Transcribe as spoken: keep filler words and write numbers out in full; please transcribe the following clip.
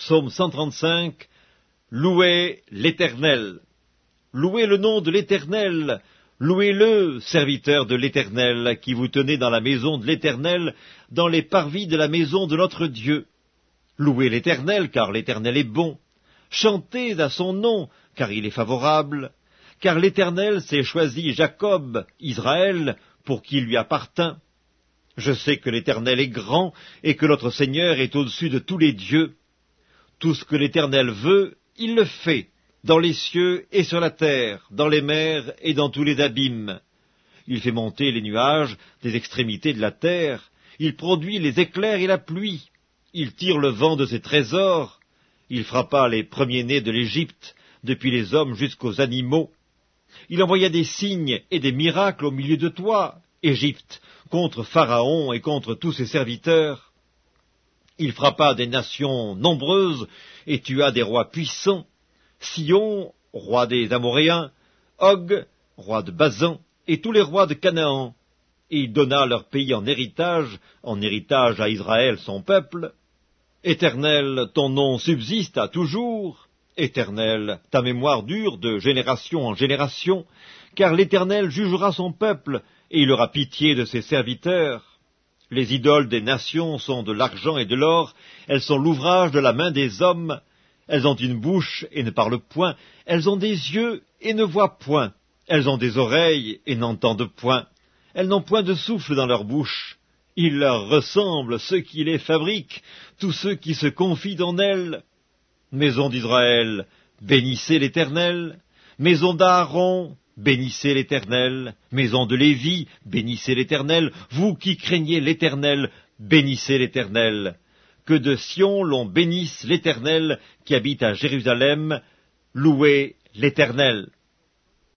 Psaume cent trente-cinq. Louez l'Éternel. Louez le nom de l'Éternel. Louez-le, serviteurs de l'Éternel, qui vous tenez dans la maison de l'Éternel, dans les parvis de la maison de notre Dieu. Louez l'Éternel, car l'Éternel est bon. Chantez à son nom, car il est favorable. Car l'Éternel s'est choisi Jacob, Israël, pour qui lui appartint. Je sais que l'Éternel est grand, et que notre Seigneur est au-dessus de tous les dieux. Tout ce que l'Éternel veut, il le fait, dans les cieux et sur la terre, dans les mers et dans tous les abîmes. Il fait monter les nuages des extrémités de la terre, il produit les éclairs et la pluie, il tire le vent de ses trésors, il frappa les premiers-nés de l'Égypte, depuis les hommes jusqu'aux animaux. Il envoya des signes et des miracles au milieu de toi, Égypte, contre Pharaon et contre tous ses serviteurs. Il frappa des nations nombreuses et tua des rois puissants, Sion, roi des Amoréens, Og, roi de Bazan, et tous les rois de Canaan. Et il donna leur pays en héritage, en héritage à Israël son peuple. Éternel, ton nom subsiste à toujours. Éternel, ta mémoire dure de génération en génération, car l'Éternel jugera son peuple, et il aura pitié de ses serviteurs. Les idoles des nations sont de l'argent et de l'or, elles sont l'ouvrage de la main des hommes. Elles ont une bouche et ne parlent point, elles ont des yeux et ne voient point, elles ont des oreilles et n'entendent point, elles n'ont point de souffle dans leur bouche. Il leur ressemble ceux qui les fabriquent, tous ceux qui se confient en elles. Maison d'Israël, bénissez l'Éternel. Maison d'Aaron, bénissez l'Éternel. Maison de Lévi, bénissez l'Éternel. Vous qui craignez l'Éternel, bénissez l'Éternel. Que de Sion l'on bénisse l'Éternel, qui habite à Jérusalem. Louez l'Éternel.